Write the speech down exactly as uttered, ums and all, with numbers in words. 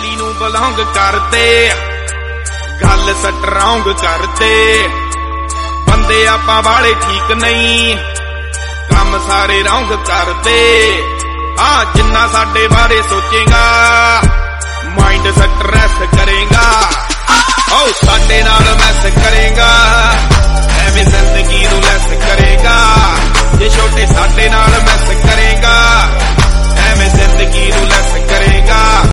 ਪਹਿਲੀ ਨੂੰ ਬਿਲੋਂਗ ਕਰਦੇ ਗੱਲ ਸਟਰੋਂਗ ਕਰਦੇ ਬੰਦੇ ਆਪਾਂ ਵਾਲੇ ਠੀਕ ਨਹੀਂ ਕੰਮ ਸਾਰੇ ਰੌਂਗ ਕਰਦੇ ਆ ਜਿੰਨਾ ਸਾਡੇ ਬਾਰੇ ਸੋਚੇਗਾ ਮਾਈਂਡ ਸਟ੍ਰੈਸ ਕਰੇਗਾ ਓ ਸਾਡੇ ਨਾਲ ਮੈਸ ਕਰੇਗਾ ਐਵੇਂ ਜ਼ਿੰਦਗੀ ਨੂੰ ਲੈਸ ਕਰੇਗਾ ਜੇ ਛੋਟੇ ਸਾਡੇ ਨਾਲ ਮੈਸ ਕਰੇਗਾ ਐਵੇਂ ਜ਼ਿੰਦਗੀ ਨੂੰ